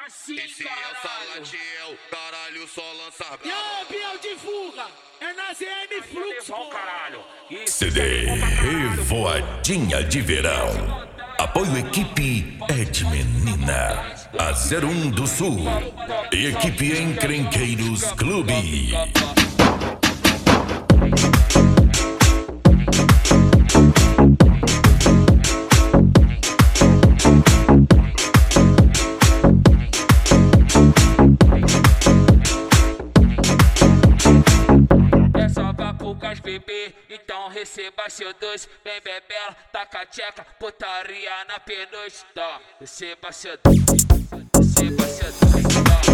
Assim, Esse é o Salatiel, caralho, só lança e aí, Biel, divulga. É na ZM Flux, pô. Caralho. CD Revoadinha de Verão. Apoio equipe Ed Menina, a 01 do Sul e equipe Encrenqueiros Clube. É só pra poucas bebê, então receba seu doce. Vem bebela, taca a tcheca, putaria na P2. Tá, receba seu doce, receba seu doce.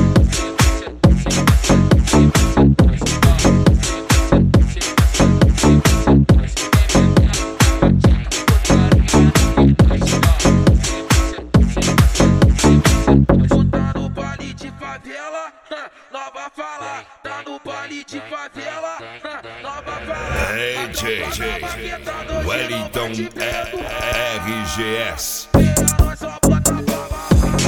Tá no baile de favela, nova fala. Tá no baile de favela, nova fala. DJ Wellington RGS. Nós só bota bala.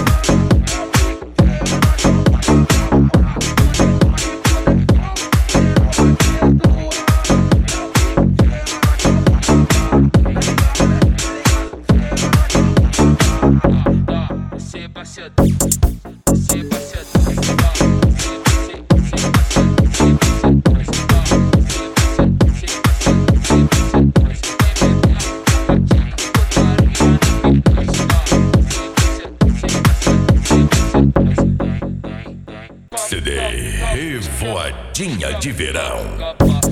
Receba seu doce, receba seu doce. CD Revoadinha de Verão.